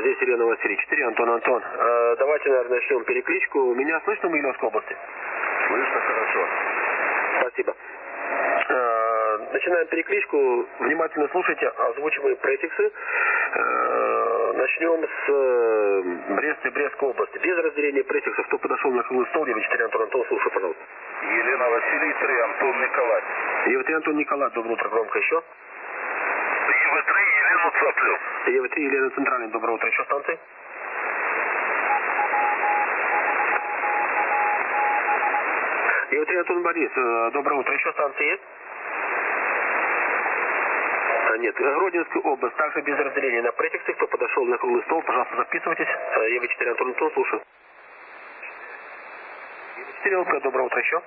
Здесь Елена Василий, 4, Антон. Давайте, наверное, начнем перекличку. Меня слышно в Могилевской области? Слышно хорошо. Спасибо. Начинаем перекличку. Внимательно слушайте озвучиваемые префиксы. Начнем с Бреста и Брестской области. Без разделения префиксов. Кто подошел на круглый стол? Ева-4, Антон, слушаю, пожалуйста. Елена Василий, 3, Антон Николай. Ева-3, Антон Николай, доброе утро, громко еще. Ева-3, Елена Цаплю. Ева-3, Елена Центральный, доброе утро, еще станции. Ева-3, Антон Борис, доброе утро, еще станции есть? Нет, Гродненская область, также без разделения на префиксы. Кто подошел на круглый стол, пожалуйста, записывайтесь. Ева-4, Антон, слушаю. Ева-4, ЛП, доброе утро, еще.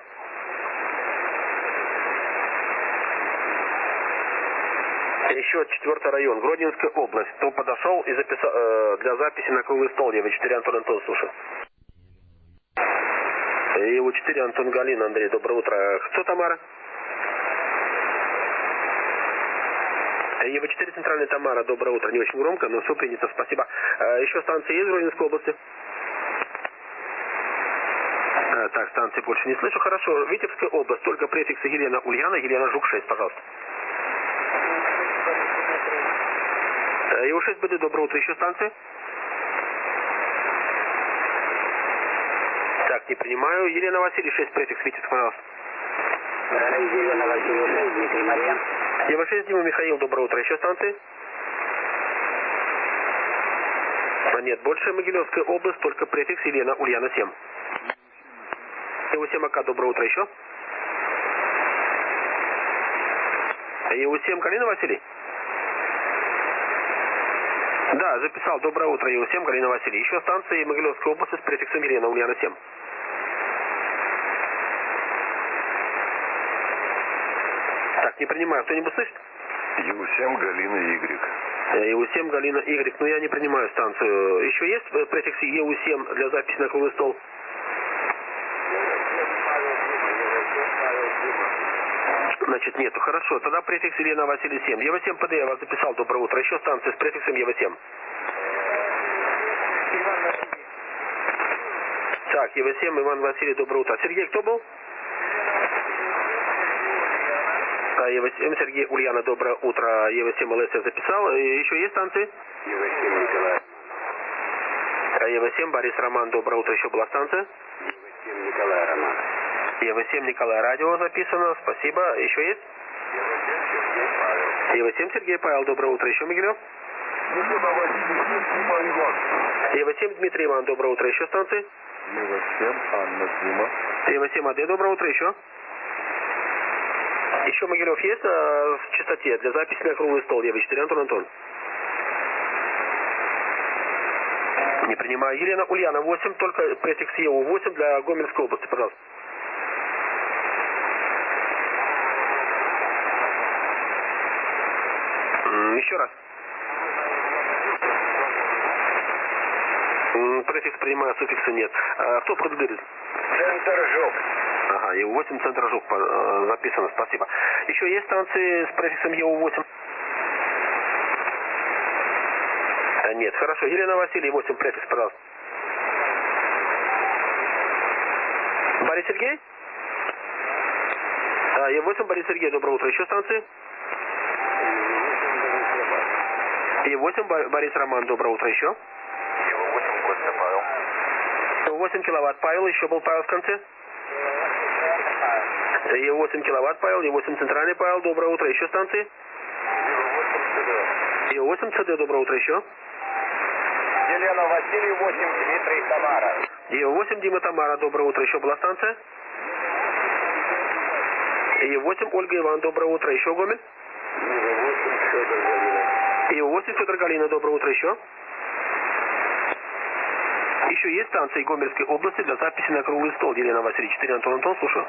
Еще 4 район, Гродненская область. Кто подошел и записал для записи на круглый стол? Ева-4, Антон, слушаю. Ева-4, Антон, Галина, Андрей, доброе утро. Кто, Тамара? Ева-4, Центральная, Тамара, доброе утро. Не очень громко, но все принято, спасибо. Еще станции есть в Гродненской области? Так, станции больше не слышу. Хорошо. Витебская область, только префиксы Елена Ульяна, Елена Жук 6, пожалуйста. Ева-6, БД, доброе утро. Еще станции? Так, не принимаю. Елена Василий, 6, префикс Витебск, пожалуйста. Елена Василий, 6, Дмитрий Марьян. Ева-6, Дима Михаил, доброе утро. Еще станции? Нет, больше Могилевская область, только префикс Елена Ульяна 7. Ева-7, АК, доброе утро. Еще? Ева-7, Галина Василий? Да, записал. Доброе утро, Ева-7, Галина Василий. Еще станции Могилевской области с префиксом Елена Ульяна 7. Так, не принимаю. Кто-нибудь слышит? Ева-7, Галина Y. Ева-7, Галина Y. Но я не принимаю станцию. Еще есть префикс Ева-7 для записи на круглый стол? Значит, нету. Хорошо. Тогда префикс Елена Василий 7. Ева-7 ПД я вас записал. Доброе утро. Еще станция с префиксом Ева-7. Так, Ева-7, Иван Василий, доброе утро. Сергей, кто был? Ева-7, Сергей Ульяна, доброе утро. Ева-7, ЛС я записал. Еще есть станции? Ева-7, Николай. Ева-7, Борис Роман, доброе утро. Еще была станция? Ева-7, Николай Роман. Ева-7, Николай, радио записано. Спасибо. Еще есть? Ева-7, Сергей Павел, доброе утро. Еще Могилев? Ева-7, Дмитрий Иван, доброе утро. Еще станции? Ева-7, Анна Дима. Ева-7, АД, доброе утро. Еще? Еще Могилев есть в частоте для записи на круглый стол? Ева-4, Антон. Не принимаю. Елена Ульяна, 8, только префикс ЕУ-8 для Гомельской области, пожалуйста. Еще раз. Префикс принимаю, суффикса нет. Кто продублирует? Центр Жук. Ага, ЕУ-8, центр Жук записано, спасибо. Еще есть станции с префиксом ЕУ-8? Нет, хорошо. Елена Василий, 8, префикс, пожалуйста. Борис Сергей? Е8, Борис Сергей, доброе утро. Еще станции? Е8, Борис Роман, доброе утро. Еще? Ева-8, Костя Павел. 8 киловатт, Павел. Еще был Павел в конце? Е8 киловатт, Павел. Е8, центральный, Павел. Доброе утро. Еще станции? Е8, ЦД, доброе утро. Еще? Елена Василий, 8, Дмитрий Тамара. Е8, Дима, Тамара, доброе утро. Еще была станция? Е8, Ольга, Иван, доброе утро. Еще Гомель? Е8, Федор Галина, доброе утро. Еще? Еще есть станции Гомельской области для записи на круглый стол? Елена Василий, 4, Антон, слушаю.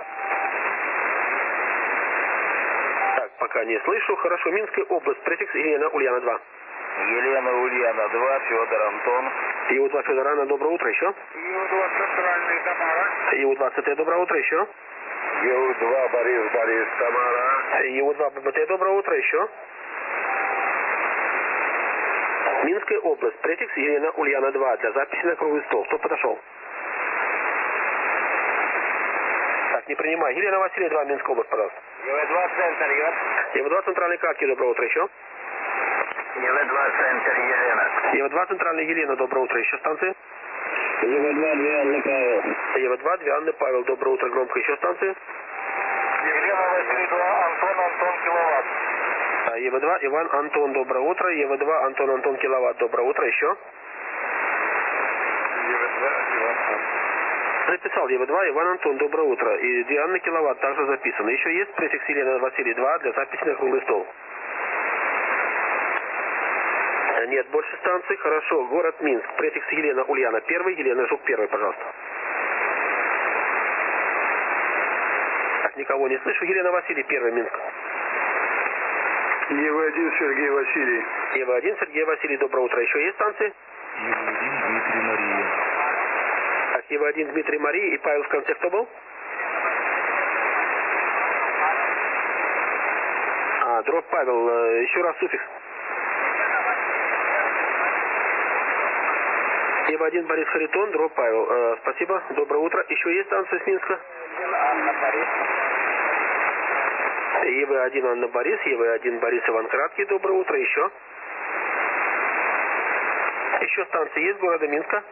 Так, пока не слышу. Хорошо. Минская область, префикс Елена Ульяна 2. Елена Ульяна 2, Федор Антон. ЕУ-2, Федор Анна, доброе утро. Еще? ЕУ-2, Центральный, Тамара. ЕУ-2, ЦТ, доброе утро. Еще? ЕУ-2, Борис Тамара. ЕУ-2, ББТ, доброе утро. Еще? Минская область, префикс Елена Ульяна 2 для записи на круглый стол. Кто подошел? Так, не принимай. Елена Васильевна 2, Минская область, пожалуйста. ЕВ-2 центр, ЕВ-2 центральной катки, доброе утро, еще. ЕВ-2 центр, Елена. ЕВ-2 центральная Елена, доброе утро, еще станции. ЕВ-2, 2 Анны Павел. ЕВ-2, 2 Анны Павел, доброе утро, громко, еще станции. Елена Василий 2, Антон киловатт. ЕВ-2, Иван Антон, доброе утро. ЕВ-2, Антон киловатт, доброе утро, еще. ЕВ-2, Иван Антон. Записал ЕВ-2, Иван Антон, доброе утро. И 2 Анны киловатт также записано. Еще есть префикс Елена Василий 2 для записи на круглый стол? Нет больше станций. Хорошо. Город Минск. Префикс Елена Ульяна 1, Елена Жук 1, пожалуйста. Так, никого не слышу. Елена Василий 1, Минск. ЕВ-1 Сергей Василий. ЕВ-1 Сергей Василий, доброе утро. Еще есть станции? ЕВ-1 Дмитрий Мария. Так, ЕВ-1 Дмитрий Мария и Павел в конце кто был? Дробь Павел. Еще раз суффикс. ЕВ-1 Борис Харитон, дробь Павел. Спасибо, доброе утро. Еще есть станция с Минска? ЕВ-1 Анна Борис, ЕВ-1 Борис Иван Краткий, доброе утро. Еще? Еще станции есть города Минска?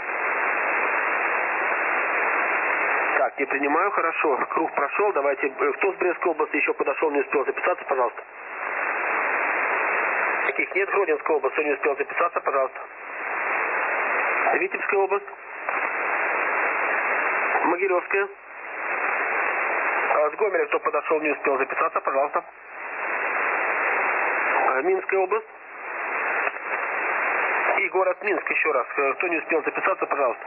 Так, не принимаю, хорошо. Круг прошел, давайте. Кто с Брестской области еще подошел, не успел записаться, пожалуйста. Таких нет. Гродненская область, кто не успел записаться, пожалуйста. Витебская область. Могилевская. С Гомеля, кто подошел, не успел записаться, пожалуйста. Минская область. И город Минск еще раз. Кто не успел записаться, пожалуйста.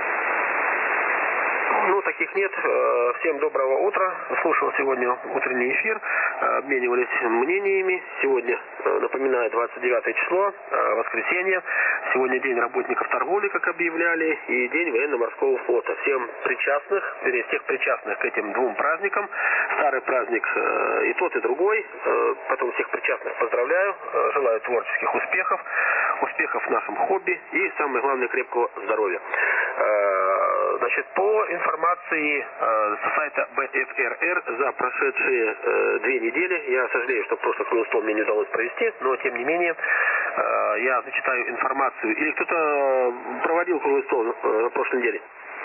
Ну, таких нет. Всем доброго утра. Слушал сегодня утренний эфир. Обменивались мнениями. Сегодня, напоминаю, 29 число, воскресенье. Сегодня день работников торговли, как объявляли, и день военно-морского флота. Всем причастных, вернее, всех причастных к этим двум праздникам. Старый праздник и тот, и другой. Потом всех причастных поздравляю. Желаю творческих успехов. Успехов в нашем хобби и, самое главное, крепкого здоровья. Значит, по информации со сайта БФРР за прошедшие 2 недели, я сожалею, что прошлый круглый стол мне не удалось провести, но тем не менее я зачитаю информацию. Или кто-то проводил круглый стол на прошлой неделе?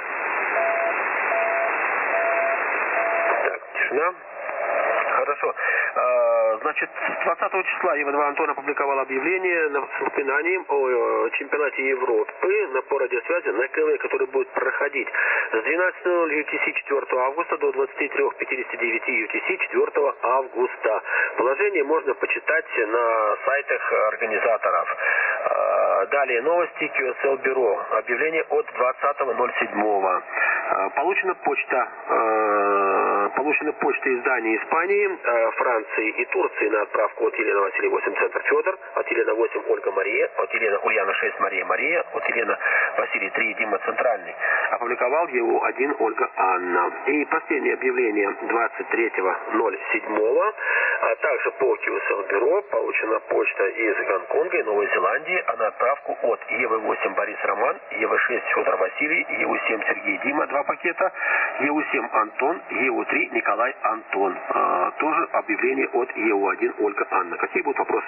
Так, тишина. Хорошо. Значит, 20 числа ЕВ-2 Антон опубликовал объявление с напоминанием о чемпионате Европы по радиосвязи на КВ, который будет проходить с 12:00 UTC 4 августа до 23:59 UTC 4 августа. Положение можно почитать на сайтах организаторов. Далее новости QSL Бюро. Объявление от 20.07. Получена почта из Дании, Испании, Франции и Турции на отправку от Елены Василий 8 Центр Федор, от Елены 8 Ольга Мария, от Елены Ульяна 6 Мария, от Елены Василий 3 Дима Центральный. Опубликовал ЕУ-1 Ольга Анна. И последнее объявление 23.07. А также по QSL Бюро получена почта из Гонконга и Новой Зеландии, а на отправку от ЕВ-8 Борис Роман, ЕВ-6 Федор Василий, ЕУ-7 Сергей Дима 2 пакета, ЕУ-7 Антон, ЕУ-3 Николай Антон. Тоже объявление от ЕУ-1 Ольга Анна. Какие будут вопросы?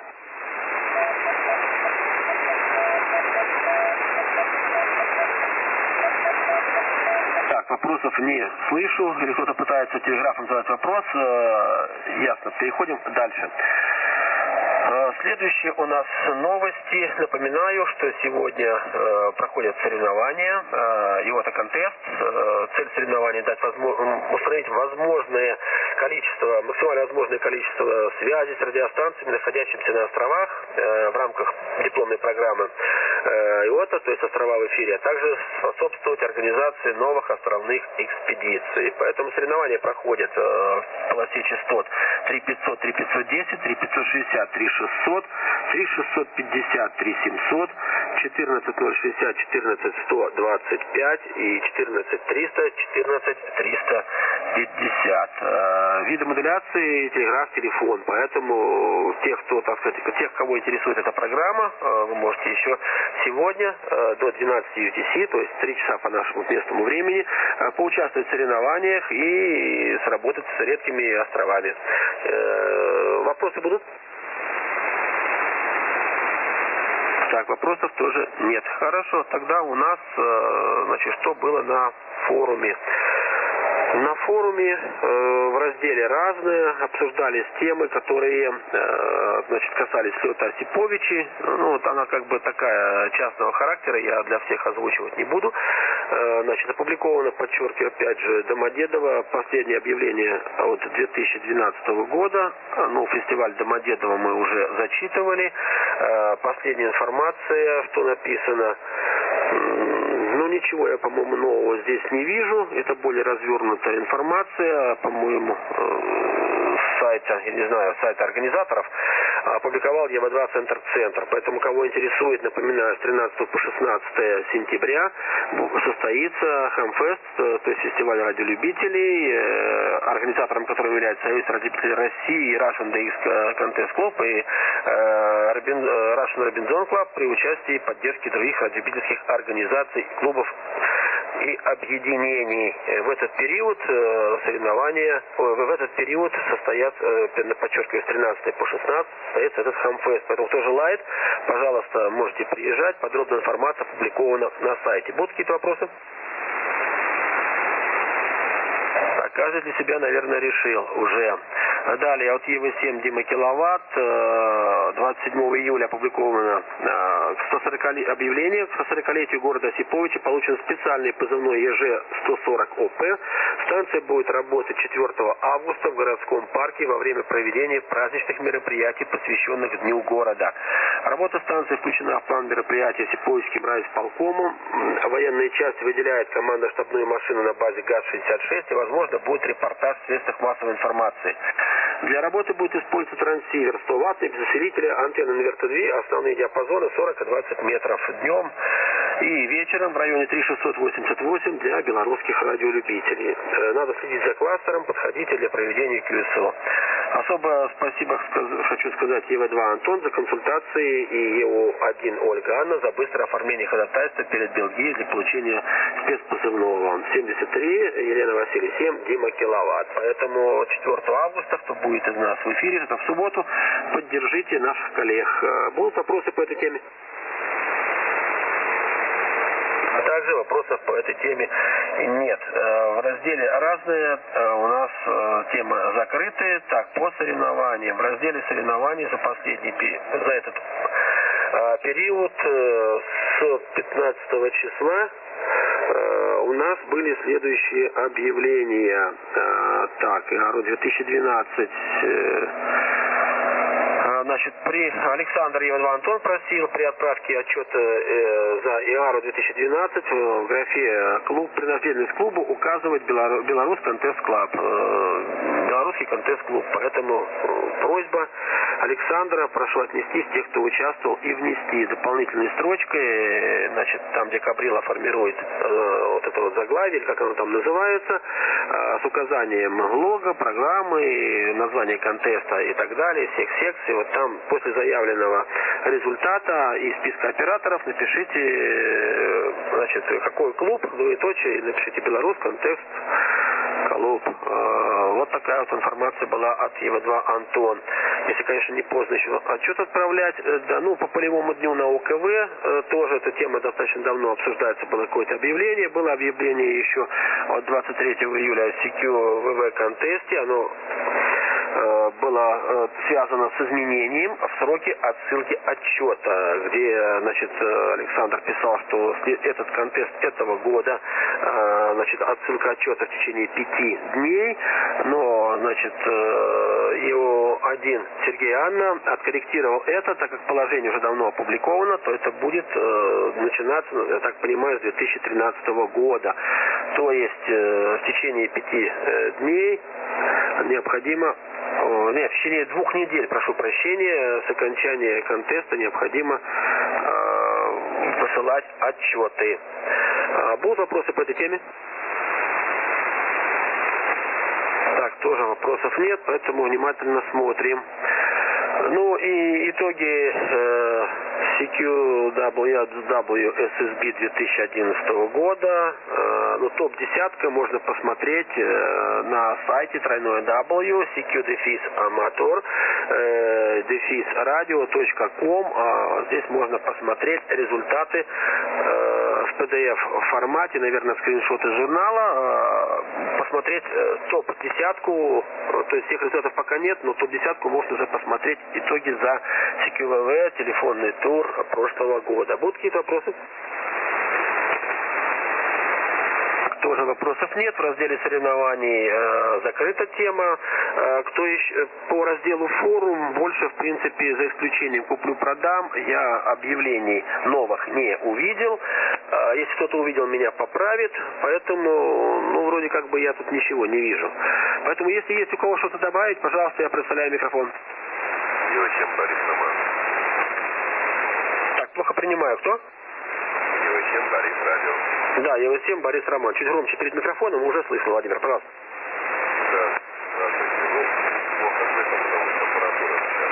Так, вопросов не слышу. Или кто-то пытается телеграфом задать вопрос. Ясно. Переходим дальше. Следующие у нас новости. Напоминаю, что сегодня проходят соревнования. ИОТА контест. Цель соревнований дать установить возможное количество, максимально возможное количество связей с радиостанциями, находящимися на островах в рамках дипломной программы ИОТА, то есть острова в эфире, а также способствовать организации новых островных экспедиций. Поэтому соревнования проходят в полосе частот 3500, 3510, 3560, 3600, 3650, 3700, 14060, 14125 и 14300, 14310. 50. Виды модуляции телеграф, телефон. Поэтому тех, кого интересует эта программа, вы можете еще сегодня до 12 UTC, то есть 3 часа по нашему местному времени, поучаствовать в соревнованиях и сработать с редкими островами. Вопросы будут? Так, вопросов тоже нет. Хорошо, тогда у нас, что было на форуме? На форуме в разделе «Разные» обсуждались темы, которые касались лета Осиповичи. Она такая частного характера, я для всех озвучивать не буду. Опубликовано, подчеркиваю, опять же, Домодедово, последнее объявление от 2012 года. Фестиваль Домодедово мы уже зачитывали. Последняя информация, что написано. Ничего я, по-моему, нового здесь не вижу. Это более развернутая информация, по-моему, с сайта, я не знаю, сайта организаторов, опубликовал ЕВА-2 Поэтому, кого интересует, напоминаю, с 13 по 16 сентября состоится Хамфест, то есть фестиваль радиолюбителей, организатором которого является Союз радиолюбителей России, Russian DX Contest Club и Russian Robinson Club при участии и поддержке других радиолюбительских организаций, клубов и объединений. В этот период соревнования, в этот период состоятся, подчеркиваю, с 13 по 16 состоится этот Хамфест. Поэтому кто желает, пожалуйста, можете приезжать. Подробная информация опубликована на сайте. Будут какие-то вопросы? Каждый для себя, наверное, решил уже. Далее, от ЕВ-7 Дима Киловатт, 27 июля опубликовано объявление к 140-летию города Осиповича, получен специальный позывной ЕЖ-140ОП. Станция будет работать 4 августа в городском парке во время проведения праздничных мероприятий, посвященных Дню города. Работа станции включена в план мероприятий Осиповичским райисполкомом. Военная часть выделяет командно-штабную машину на базе ГАЗ-66 и, возможно, будет репортаж в средствах массовой информации. Для работы будет использоваться трансивер 100 Вт без усилителя, антенна инверта 2, основные диапазоны 40 и 20 метров днем и вечером в районе 3688 для белорусских радиолюбителей. Надо следить за кластером, подходите для проведения QSO. Особо спасибо хочу сказать ЕВ-2 Антон за консультации и ЕУ-1 Ольга Анна за быстрое оформление ходатайства перед Белгией для получения спецпозывного. 73 Елена Василий 7 Дима Киловатт. Поэтому 4 августа, кто будет из нас в эфире, это в субботу, поддержите наших коллег. Будут вопросы по этой теме? Также вопросов по этой теме нет. В разделе «Разные» у нас тема закрытая. Так, по соревнованиям. В разделе «Соревнования» за этот период с 15 числа у нас были следующие объявления. Так, ИАРУ 2012. При Александр ЕВ-2 Антон просил при отправке отчета за ИАРУ 2012 в графе принадлежность клубу указывать Беларусь Контест Клаб. Белорусский Контест Клуб. Поэтому просьба Александра, прошу отнести тех, кто участвовал, и внести дополнительной строчкой, там, где Каприла формирует это заглавие, или как оно там называется, с указанием лого, программы, название контеста и так далее, всех секций. Вот там после заявленного результата и списка операторов напишите, какой клуб, двоеточие, напишите Беларусь Контест Клуб. Вот такая вот информация была от ЕВ-2 Антон. Если, конечно, не поздно еще отчет отправлять. Да, по полевому дню на ОКВ тоже эта тема достаточно давно обсуждается. Было какое-то объявление. Было объявление еще от 23 июля о CQ ВВ контесте. Оно было связано с изменением в сроке отсылки отчета, где, Александр писал, что этот контест этого года, отсылка отчета в течение 5 дней, но, его один Сергей Анна откорректировал это, так как положение уже давно опубликовано, то это будет начинаться, я так понимаю, с 2013 года. То есть в течение 5 дней необходимо в течение 2 недель, прошу прощения, с окончания контеста необходимо высылать отчеты. Будут вопросы по этой теме? Так, тоже вопросов нет, поэтому внимательно смотрим. Ну и итоги CQWW SSB 2011 года. Ну, топ-10 можно посмотреть на сайте w CQ-amateur-radio.com. Здесь можно посмотреть результаты в PDF формате, наверное, скриншот из журнала. Посмотреть топ-10, то есть всех результатов пока нет, но топ-10 можно уже посмотреть итоги за CQVV, телефонный тур прошлого года. Будут какие-то вопросы? Тоже вопросов нет. В разделе соревнований закрыта тема. Кто еще по разделу форум, больше в принципе за исключением куплю-продам, я объявлений новых не увидел. Если кто-то увидел, меня поправит. Поэтому, ну, вроде как бы я тут ничего не вижу. Поэтому, если есть у кого что-то добавить, пожалуйста, я представляю микрофон. Евасим Борис Роман. Так, плохо принимаю. Кто? Евасим Борис Радио. Да, Евасим Борис Роман. Чуть громче перед микрофоном, уже слышно, Владимир, пожалуйста. Да, здравствуйте. Ну, плохо слышно, потому что аппаратура сейчас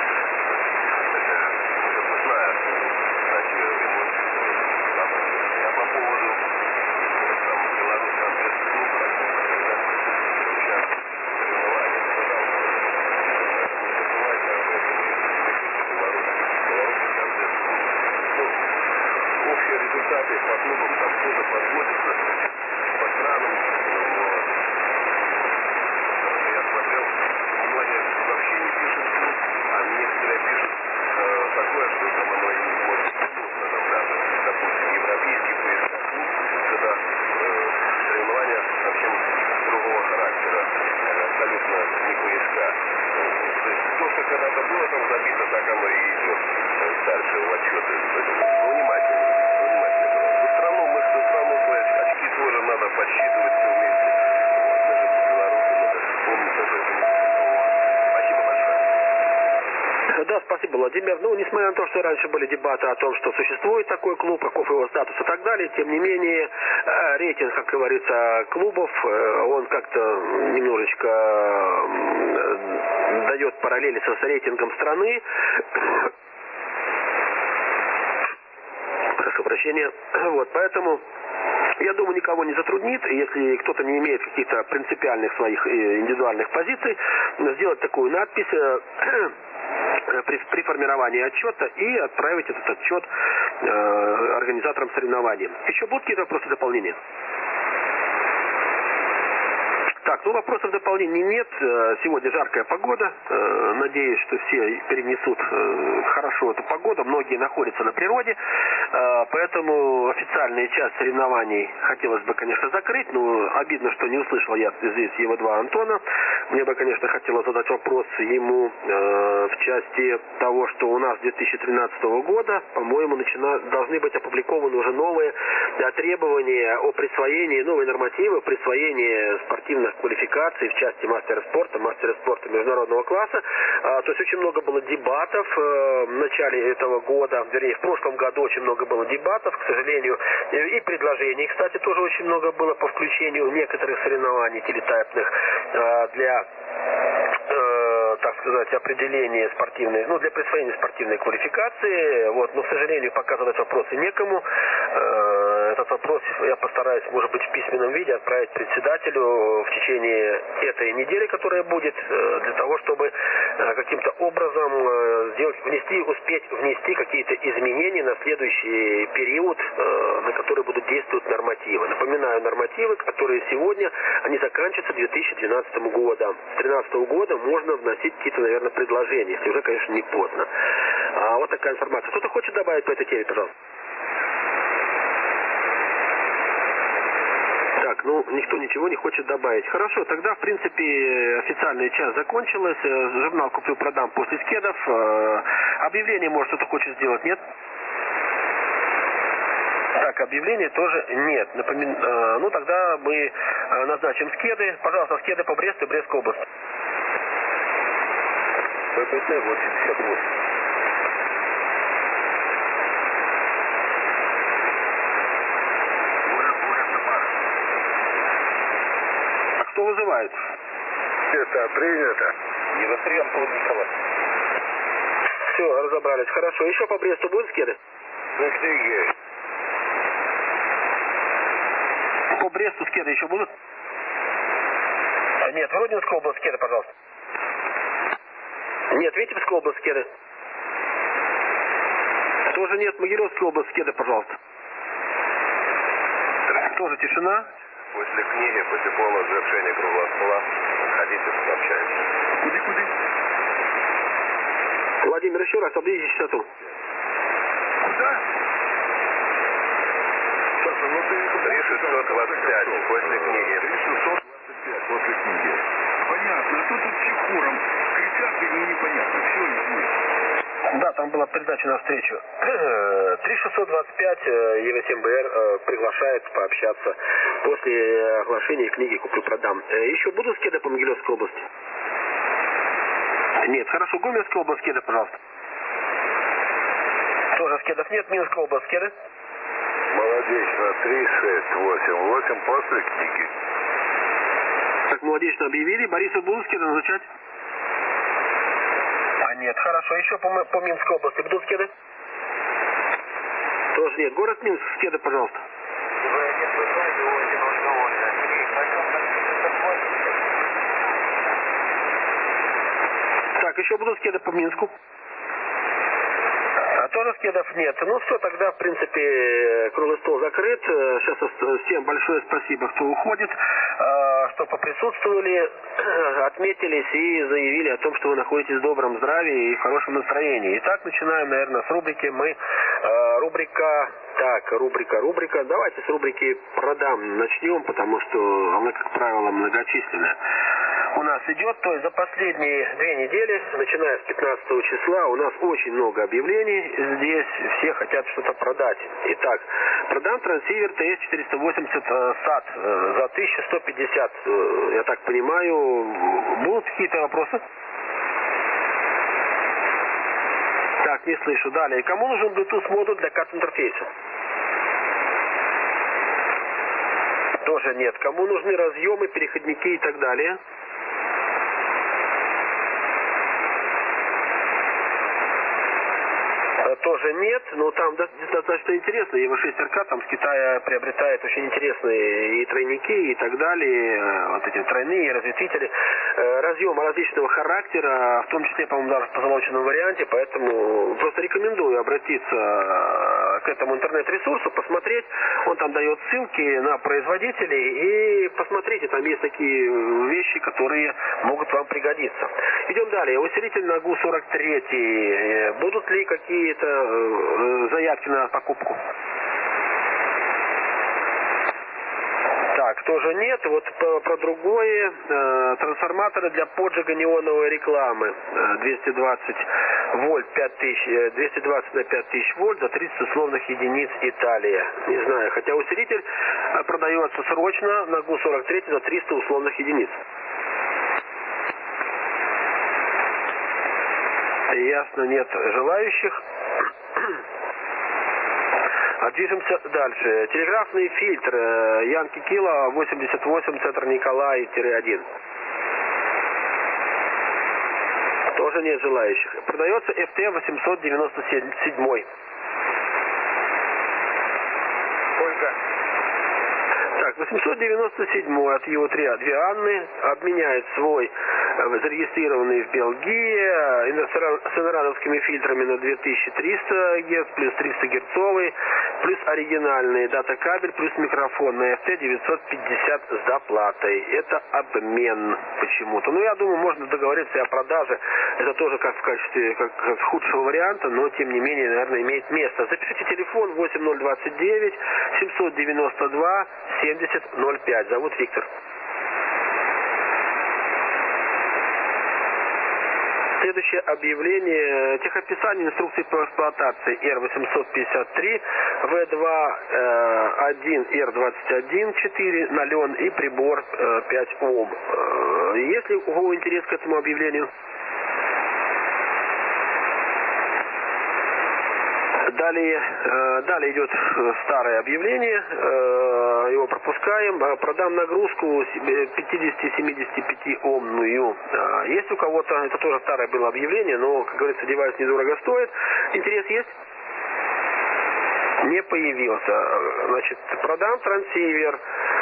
уже пустая. Кстати, ремонт западный. Я по поводу там Беларусь Антес-клуб, когда сейчас соревнования, пожалуйста, не забывайте об этом. Беларусь Антес-клуб. Ну, общие результаты по клубам там тоже подводятся по странам, но я смотрел, многие вообще не пишут клуб, а некоторые пишут такое, что там оно и может сложно там даже, допустим, европейский ПСК клуб, когда соревнования совсем другого характера, абсолютно не ПСК. То есть то, что когда-то было там забито, так оно и идет дальше в отчеты. Поэтому внимательно. Все равно мы свои очки тоже надо подсчитывать все вместе. Вот, даже по Беларуси надо помнить об этом. Вот. Спасибо большое. Да, спасибо, Владимир. Ну, несмотря на то, что раньше были дебаты о том, что существует такой клуб, каков его статус и так далее, тем не менее, рейтинг, как говорится, клубов, он как-то немножечко дает параллели с рейтингом страны. Прошу прощения. Вот, поэтому я думаю, никого не затруднит, если кто-то не имеет каких-то принципиальных своих индивидуальных позиций, сделать такую надпись при формировании отчета и отправить этот отчет организаторам соревнований. Еще будут какие-то вопросы дополнения? Так, ну вопросов дополнений нет. Сегодня жаркая погода. Надеюсь, что все перенесут хорошо эту погоду. Многие находятся на природе. Поэтому официальная часть соревнований хотелось бы, конечно, закрыть. Но обидно, что не услышал я здесь ЕВ-2 Антона. Мне бы, конечно, хотелось задать вопрос ему в части того, что у нас с 2013 года, по-моему, должны быть опубликованы уже новые требования о присвоении, новые нормативы присвоения спортивных квалификаций в части мастера спорта международного класса. То есть очень много было дебатов в начале этого года, вернее, в прошлом году очень много было дебатов, к сожалению, и предложений, кстати, тоже очень много было по включению некоторых соревнований телетайпных для, так сказать, определения спортивной, ну, для присвоения спортивной квалификации. Вот, но, к сожалению, пока задать вопросы некому. Этот вопрос я постараюсь, может быть, в письменном виде отправить председателю в течение этой недели, которая будет, для того, чтобы каким-то образом успеть внести какие-то изменения на следующий период, на который будут действовать нормативы. Напоминаю, нормативы, которые сегодня, они заканчиваются 2012 годом. С 2013 года можно вносить какие-то, наверное, предложения, если уже, конечно, не поздно. Вот такая информация. Кто-то хочет добавить по этой теме, пожалуйста? Так, ну, никто ничего не хочет добавить. Хорошо, тогда, в принципе, официальная часть закончилась. Журнал «Куплю-продам» после скедов. Объявление, может, кто-то хочет сделать, нет? Так, объявления тоже нет. Ну, тогда мы назначим скеды. Пожалуйста, скеды по Бресту и Брестской области. ППТ 858. Кто вызывает? Это принято. Еврострем Плотникова. Все, разобрались. Хорошо. Еще по Бресту будут скеды? По Бресту скеды еще будут? Нет, Родинская область скеды, пожалуйста. Нет, Витебская область скеды. Тоже нет, Могилевская область скеды, пожалуйста. Тоже тишина. После книги по диплому завершения круглого стола ходите, сообщаетесь. Куди? Владимир, еще раз, облизите частоту. Куда? Саша, ну ты... 3625 после книги. 3625 после книги. Понятно, а то тут чехуром кричат и непонятно, все извини. Да, там была передача навстречу. 3625 ЕВ7БР приглашает пообщаться после оглашения книги «Куплю-продам». Еще будут скеды по Могилевской области? Нет, хорошо. Гомельская область скеды, пожалуйста. Тоже скедов нет. Минская область скеды. Молодечно 3688 после книги. Как молодечно объявили. Борисов будут скеды назначать? А нет, хорошо. Еще по Минской области будут скеды? Тоже нет. Город Минск, скеды, пожалуйста. Так, еще будут скеды по Минску? Тоже скедов нет. Ну все, тогда, в принципе, круглый стол закрыт. Сейчас всем большое спасибо, кто уходит, что поприсутствовали, отметились и заявили о том, что вы находитесь в добром здравии и в хорошем настроении. Итак, начинаем, наверное, с рубрики. Рубрика. Давайте с рубрики «Продам» начнем, потому что она, как правило, многочисленная. У нас идет, то есть за последние 2 недели, начиная с 15 числа, у нас очень много объявлений. Здесь все хотят что-то продать. Итак, продам трансивер ТС-480 САТ за 1150. Я так понимаю, будут какие-то вопросы? Так, не слышу. Далее. Кому нужен Bluetooth модуль для CAT-интерфейса? Тоже нет. Кому нужны разъемы, переходники и так далее? Тоже нет, но там достаточно интересно. ЕВ6РК там с Китая приобретает очень интересные и тройники, и так далее, вот эти тройные разветвители, разъемы различного характера, в том числе, по-моему, даже в позолоченном варианте, поэтому просто рекомендую обратиться к этому интернет-ресурсу, посмотреть, он там дает ссылки на производителей, и посмотрите, там есть такие вещи, которые могут вам пригодиться. Идем далее. Усилитель на ГУ-43. Будут ли какие-то заявки на покупку? Так, тоже нет. Вот про другое. Трансформаторы для поджига неоновой рекламы. 220 вольт, 5000, 220 на 5000 вольт за 30 условных единиц, Италия. Не знаю, хотя усилитель продается срочно на ГУ-43 за 300 условных единиц. Ясно, нет желающих. Движемся дальше. Телеграфный фильтр Янки Кило 88, центр Николай-1. Тоже нет желающих. Продается FT 897. Сколько? Так, 897 от ЕО3 2 Анны обменяет свой зарегистрированный в Бельгии с энерадовскими фильтрами на 2300 Гц, плюс 300 герцовый, плюс оригинальный дата-кабель, плюс микрофон на FT 950 с доплатой. Это обмен почему-то. Ну, я думаю, можно договориться и о продаже. Это тоже как в качестве как худшего варианта, но тем не менее, наверное, имеет место. Запишите телефон 8029 792 7005. Зовут Виктор. Следующее объявление. Техописание инструкции по эксплуатации R853, V2 1, R21, 4 на лен и прибор 5 Ом. Есть ли у кого интерес к этому объявлению? Далее идет старое объявление, его пропускаю. пропускаем. Продам нагрузку 50-75 омную. Есть у кого-то, это тоже старое было объявление, но, как говорится, девайс недорого стоит. Интерес есть? Не появился. Значит, продам трансивер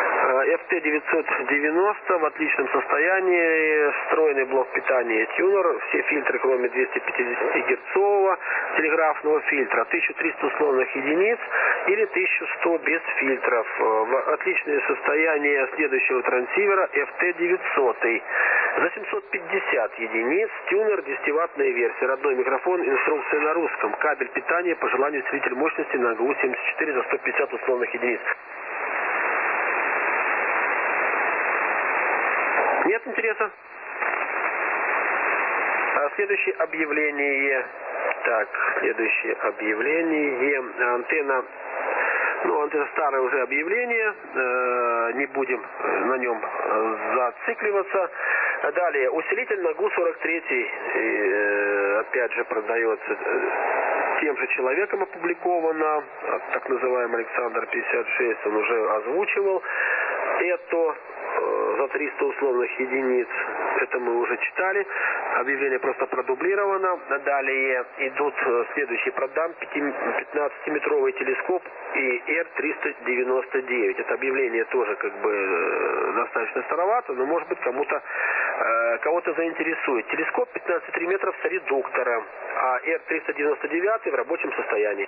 FT990 в отличном состоянии, встроенный блок питания тюнер, все фильтры, кроме 250-герцового телеграфного фильтра, 1300 условных единиц или 1100 без фильтров. В отличное состояние следующего трансивера FT900 за 750 единиц, тюнер 10-ваттная версия, родной микрофон, инструкция на русском, кабель питания, по желанию усилитель мощности на ГУ-74 за 150 условных единиц. Нет интереса? Следующее объявление. Так, следующее объявление. Антенна. Ну, антенна старое уже объявление. Не будем на нем зацикливаться. Далее, усилитель на ГУ-43. Опять же продается тем же человеком, опубликовано. Так называемый Александр 56. Он уже озвучивал это за 300 условных единиц. Это мы уже читали. Объявление просто продублировано. Далее идут следующие. Продам 15-метровый телескоп и R399. Это объявление тоже как бы достаточно старовато, но может быть кого-то заинтересует. Телескоп 15,3 метров с редуктором, а R399 в рабочем состоянии.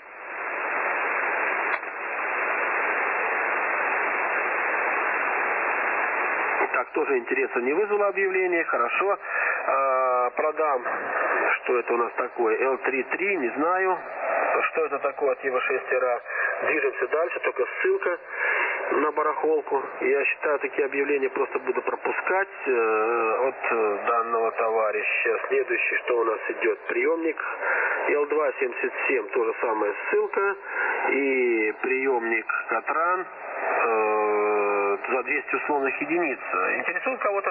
Так, тоже интереса не вызвало объявление. Хорошо. Продам, что это у нас такое, L33, не знаю, что это такое от Ева-6ра. Движемся дальше, только ссылка на барахолку. Я считаю, такие объявления просто буду пропускать от данного товарища. Следующий, что у нас идет, приемник L277, то же самое ссылка. И приемник Катран за 200 условных единиц. Интересует кого-то?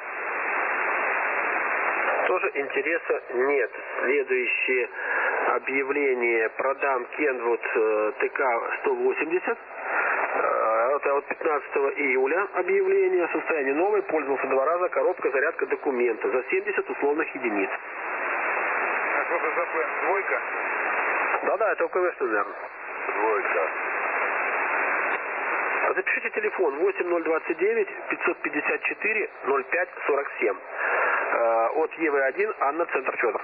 Тоже интереса нет. Следующее объявление. Продам Kenwood TK-180. Это от 15 июля объявление. Состояние новое. Пользовался 2 раза. Коробка, зарядка, документы. За 70 условных единиц. А что это за план? Двойка? Да-да, это УКВ, что наверное. Двойка. Запишите телефон 8029 554 05 47. От ЕВ1 Анна, центр Федор.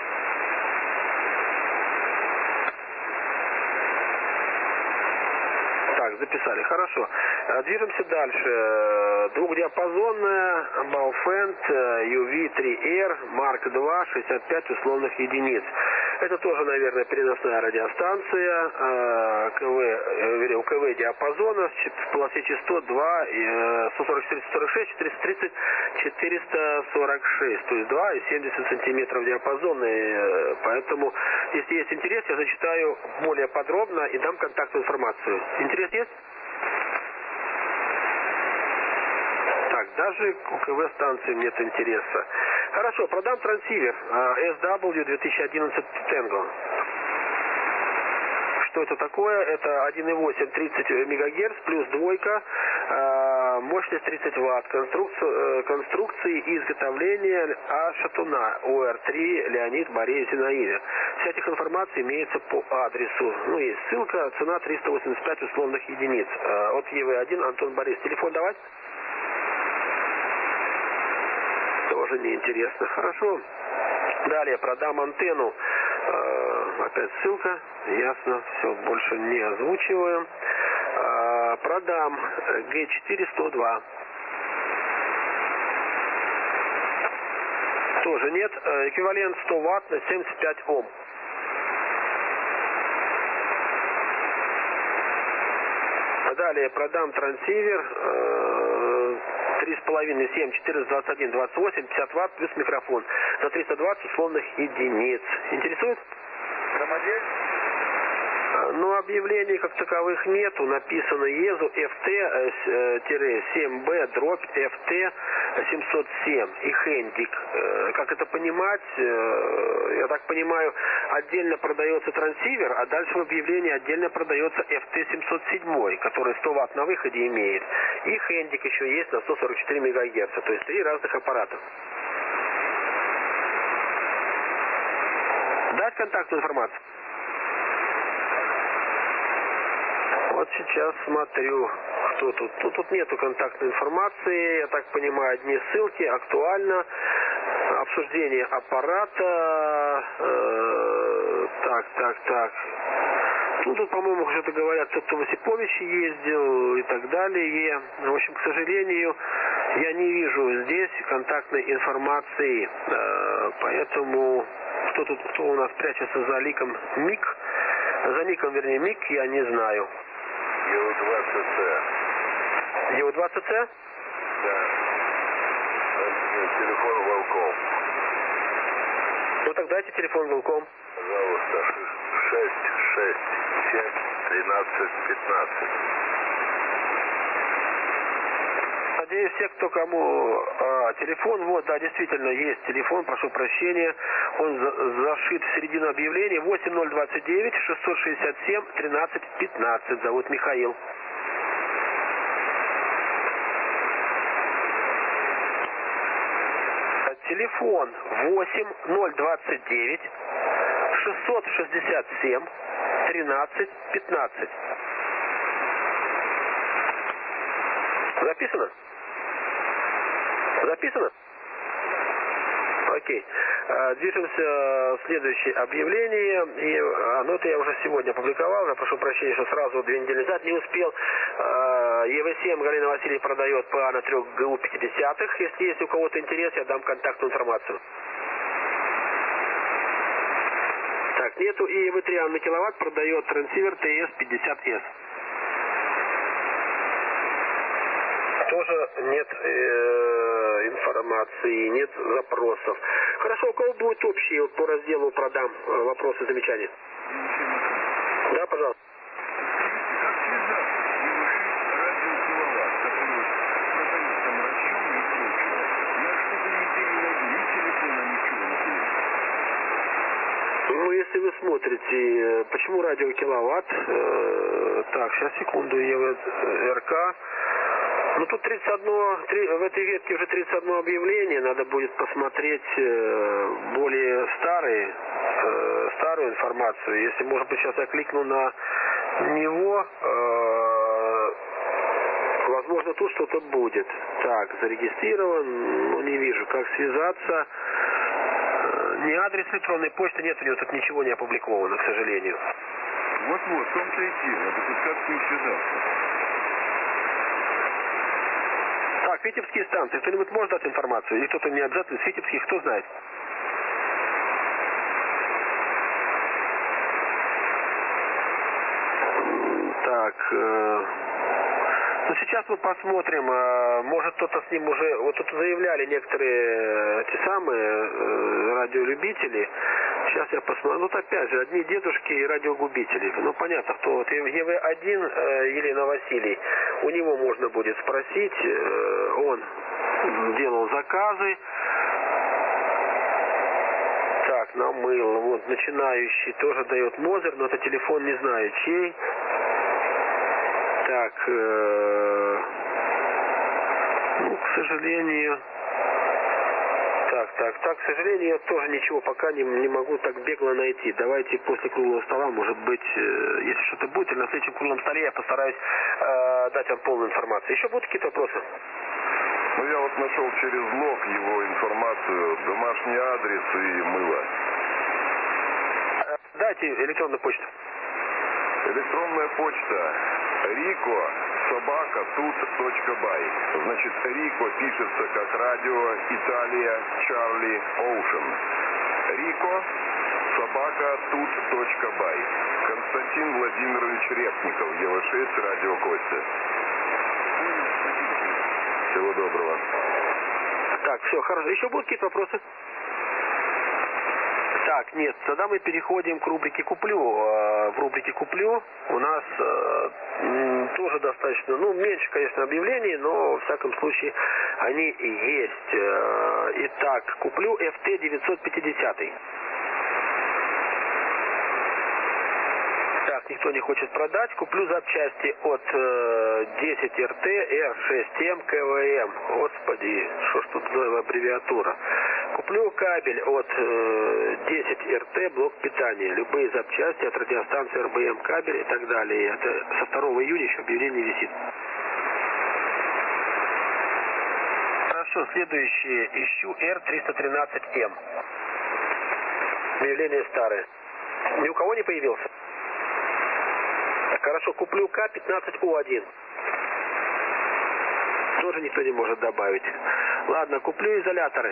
Так, записали. Хорошо. Движемся дальше. Двухдиапазонная Baofeng UV3R Mark II 65 условных единиц. Это тоже, наверное, переносная радиостанция УКВ диапазона в полосе частот 2, 144-146, 430, 446, то есть 2 и 70 сантиметров диапазонные. Поэтому, если есть интерес, я зачитаю более подробно и дам контактную информацию. Интерес есть? Так, даже к УКВ-станциям нет интереса. Хорошо, продам трансивер SW 2011 Tango. Что это такое? Это 1,8 30 МГц плюс двойка, мощность 30 Вт, конструкции и изготовления Шатуна, ОР-3, Леонид, Борей, Зинаида. Вся эта информация имеется по адресу. Ну, есть ссылка, цена 385 условных единиц. От ЕВ1 Антон Борис. Телефон давать? Тоже неинтересно. Хорошо. Далее продам антенну. Опять ссылка. Ясно. Все, больше не озвучиваем. Продам G4-102. Тоже нет. Эквивалент 100 Вт на 75 Ом. Далее продам трансивер 3,5, 7, 14, 21, 28, 50 Вт плюс микрофон за 320 условных единиц. Интересует? За модель? Но объявлений как таковых нету. Написано ЕЗУ ФТ-7Б-ФТ-707 и Хендик. Как это понимать? Я так понимаю, отдельно продается трансивер, а дальше в объявлении отдельно продается ФТ-707, который 100 Вт на выходе имеет. И Хендик еще есть на 144 МГц. То есть 3 разных аппарата. Дать контактную информацию? Вот сейчас смотрю, кто тут. Тут нету контактной информации, я так понимаю, одни ссылки, актуально, обсуждение аппарата, так. Ну, тут, по-моему, что-то говорят, кто-то в Осиповичи ездил и так далее. В общем, к сожалению, я не вижу здесь контактной информации, поэтому кто у нас прячется за ликом МИК, за ником, вернее, МИК, я не знаю. ЕУ-20С. ЕУ-20С? Да. Телефон Волком. Ну, так дайте телефон Волком. Пожалуйста, 667 13 15. Надеюсь, все, кто кому... телефон, вот, да, действительно, есть телефон, прошу прощения. Он зашит в середину объявления. 8029 667 13 15. Зовут Михаил. Телефон 8029 667 13 15. Записано? Записано? Окей. Движемся в следующее объявление. Ну, это я уже сегодня опубликовал. Я прошу прощения, что сразу 2 недели назад не успел. ЕВ-7 Галина Васильевна продает ПА на 3 ГУ-50. Если есть у кого-то интерес, я дам контактную информацию. Так, нету. И ЕВ-3 Анна Киловатт продает трансивер ТС-50С. Тоже нет информации, нет запросов. Хорошо, у кого будет общий вот по разделу продам вопросы, замечания? Да, пожалуйста. Ну, если вы смотрите, почему радио Киловатт? Так, сейчас, секунду, РК. Ну, тут 31, в этой ветке уже 31 объявление, надо будет посмотреть более старую информацию. Если, может быть, сейчас я кликну на него, возможно, тут что-то будет. Так, зарегистрирован, но не вижу, как связаться. Ни адрес электронной почты нет, у него тут ничего не опубликовано, к сожалению. Вот-вот, в том-то и дело, это тут как-то не связаться. Так, Витебские станции. Кто-нибудь может дать информацию? Или кто-то не обязательно с Витебских, кто знает? Так, ну сейчас мы посмотрим, может кто-то с ним уже, вот тут заявляли некоторые те самые радиолюбители. Сейчас я посмотрю, вот опять же, одни дедушки и радиогубители. Ну понятно, кто вот ЕВ-1 Елена Василий, у него можно будет спросить, он делал заказы. Так, намыл, вот начинающий тоже дает Мозер, но это телефон не знаю чей. Так, ну, к сожалению... Так, к сожалению, я тоже ничего пока не могу так бегло найти. Давайте после круглого стола, может быть, если что-то будет, или на следующем круглом столе я постараюсь дать вам полную информацию. Еще будут какие-то вопросы? Ну, я вот нашел через лог его информацию, домашний адрес и мыло. Дайте электронную почту. Электронная почта rico@tut.by. Значит, Рико пишется как радио Италия Чарли Оушен. rico@tut.by. Константин Владимирович Репников, ЕВ-6, радио Костя. Всего доброго. Так, все, хорошо. Еще будут какие-то вопросы? Так, Так, нет, тогда мы переходим к рубрике «Куплю». В рубрике «Куплю» у нас тоже достаточно, меньше, конечно, объявлений, но, во всяком случае, они есть. Итак, «Куплю» FT950. Так, никто не хочет продать. Куплю запчасти от 10 РТ R6M КВМ. Господи, что ж тут за аббревиатура. Куплю кабель от 10 РТ блок питания. Любые запчасти от радиостанции РБМ кабель и так далее. Это со 2 июня еще объявление висит. Хорошо, следующее. Ищу R313M. Объявление старое. Ни у кого не появился? Хорошо, куплю К15У1. Тоже никто не может добавить. Ладно, куплю изоляторы.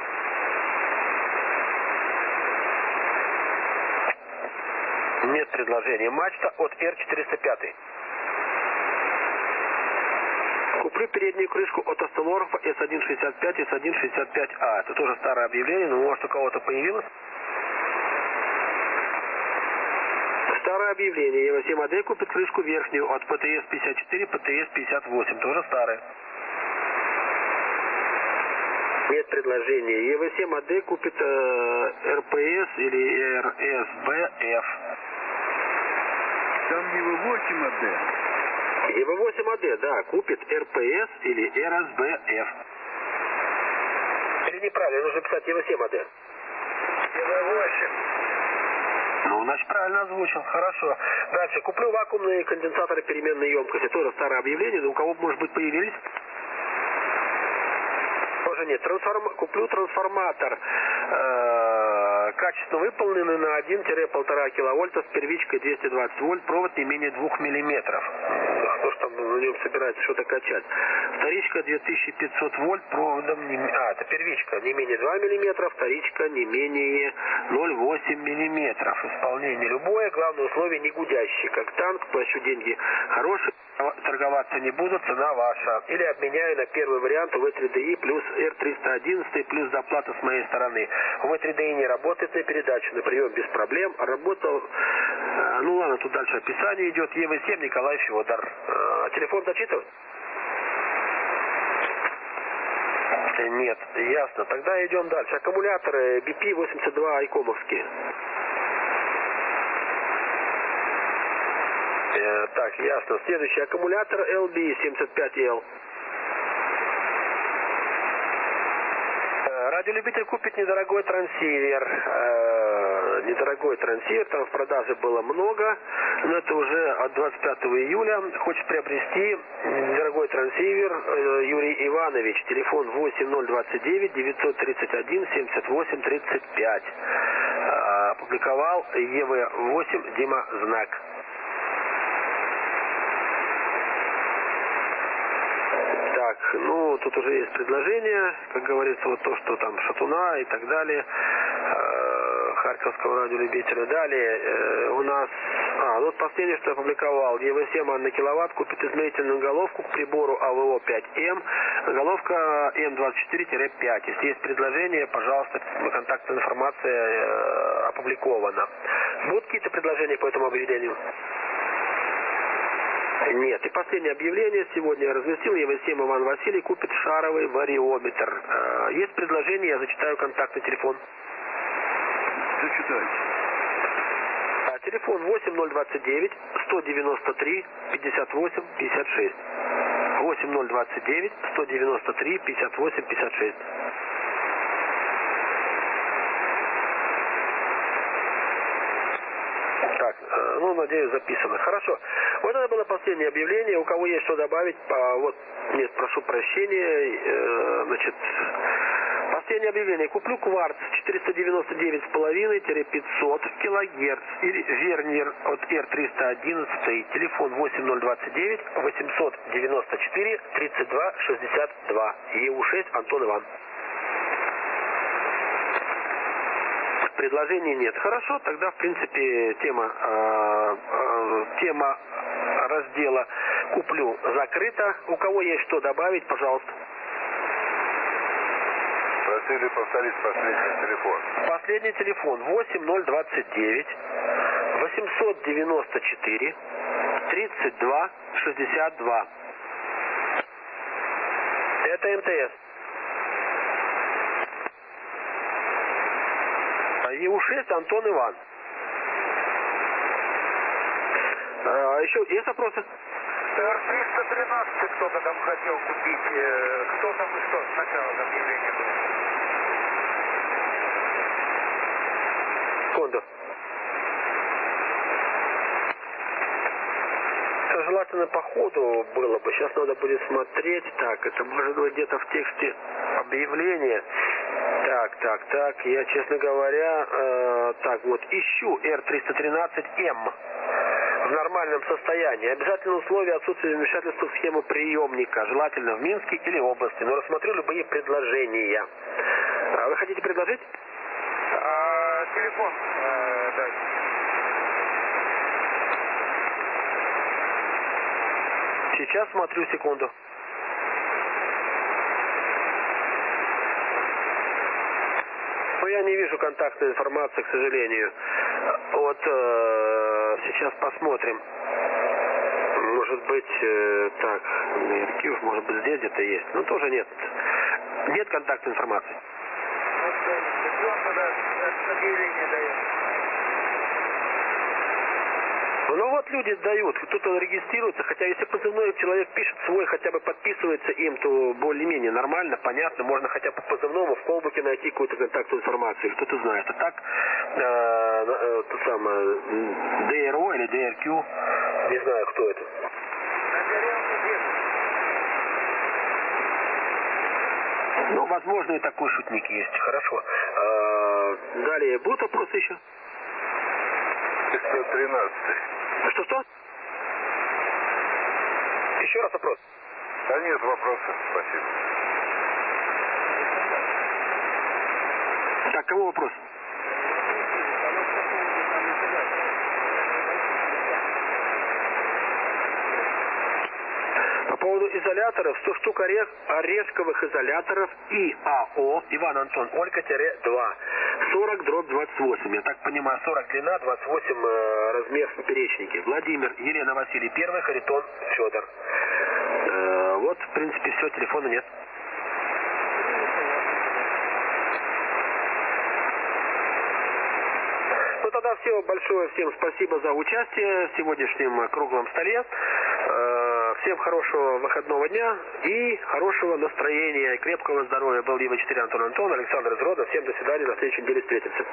Нет предложения. Мачта от R405. Куплю переднюю крышку от Остенорфа S165, S165A. Это тоже старое объявление, но может у кого-то появилось. Старое объявление. Е8АД купит крышку верхнюю от ПТС-54, ПТС-58. Тоже старое. Нет предложения. Е8АД купит РПС или РСБФ. Там ЕВ8АД. ЕВ8АД, да, купит РПС или РСБФ. Или неправильно, нужно писать Е8АД. ЕВ8. Значит, правильно озвучил. Хорошо. Дальше. Куплю вакуумные конденсаторы переменной емкости. Тоже старое объявление. Но у кого, может быть, появились? Тоже нет. Куплю трансформатор. Качественно выполненный на 1-1,5 киловольта с первичкой 220 вольт. Провод не менее 2 миллиметров. Кто ж там на нем собирается что-то качать? Вторичка 2500 вольт. Проводом не... это первичка не менее 2 миллиметра. Вторичка не менее 0,8 миллиметров. Исполнение любое. Главное условие не гудящий. Как танк. Плачу деньги хорошие. Торговаться не буду. Цена ваша. Или обменяю на первый вариант В3ДИ плюс R311 плюс доплата с моей стороны. В3ДИ не работает на передачу. На прием без проблем. Работал... ладно, тут дальше описание идет. ЕВ7 Николай Федор. Телефон зачитывать? Нет, ясно. Тогда идем дальше. Аккумуляторы BP82 айкомовские. Так, ясно. Следующий аккумулятор LB75L. Радиолюбитель купит недорогой трансивер. Там в продаже было много, но это уже от 25 июля. Хочет приобрести недорогой трансивер Юрий Иванович. Телефон 8029 931 78 35. Опубликовал ЕВ8 Дима Знак. Так, тут уже есть предложение, как говорится, вот то, что там Шатуна и так далее, харьковского радиолюбителя. Далее у нас, последнее, что я опубликовал, ЕВ7 на киловатт купит измерительную головку к прибору АВО-5М, головка М24-5. Если есть предложение, пожалуйста, контактная информация опубликована. Будут какие-то предложения по этому объявлению? Нет. И последнее объявление сегодня я разместил. ЕВ7 Иван Василий купит шаровый вариометр. Есть предложение, я зачитаю контактный телефон. Зачитайте. Телефон 8029 193 58 56. 8029 193 58 56. Так, надеюсь, записано. Хорошо. Вот это было последнее объявление. У кого есть что добавить? Нет, прошу прощения. Последнее объявление. Куплю кварц 499,5-500 килогерц или вернир от R311. Телефон 8029 894 32 62. ЕУ6 Антон Иван. Предложений нет. Хорошо, тогда, в принципе, тема раздела «Куплю» закрыта. У кого есть что добавить, пожалуйста. информацию или повторить последний телефон? Последний телефон 8029 894 32 62. Это МТС. ЕУ-6 Антон Иван. Еще есть вопросы? Р-313 кто-то там хотел купить. Кто там и что? Сначала объявление было. Секунду. Желательно по ходу было бы. Сейчас надо будет смотреть. Так, это может быть где-то в тексте объявления. Так. Я, честно говоря, так вот, ищу Р-313М в нормальном состоянии. Обязательно условие отсутствия вмешательства в схему приемника. Желательно в Минске или области. Но рассмотрю любые предложения. Вы хотите предложить? Телефон. Да. Сейчас смотрю, секунду. Но я не вижу контактной информации, к сожалению. Вот сейчас посмотрим. Может быть, так, архив, может быть, здесь где-то есть. Но тоже нет. Нет контактной информации. Он тогда объявление дает. Ну вот люди дают, кто-то регистрируется, хотя если позывной человек пишет свой, хотя бы подписывается им, то более-менее нормально, понятно, можно хотя бы по позывному в колбуке найти какую-то контактную информацию, кто-то знает. А так, то самое, DRO или DRQ, не знаю, кто это. Ну, возможно, и такой шутник есть, хорошо. Далее, будут вопросы еще? 513. Что? Еще раз вопрос. Да нет вопросов, спасибо. Так, кому вопрос? По поводу изоляторов, 100 штук орешковых изоляторов ИАО, Иван Антон, Олька-2, 40/28. Я так понимаю, 40 длина, 28 размер в поперечнике. Владимир, Елена, Василий, 1, Харитон, Федор. Вот, в принципе, все, телефона нет. Ну, тогда все, большое всем спасибо за участие в сегодняшнем круглом столе. Всем хорошего выходного дня и хорошего настроения, и крепкого здоровья. Был ЕВ-4 Антон, Александр из Рода. Всем до свидания, на следующей неделе встретимся.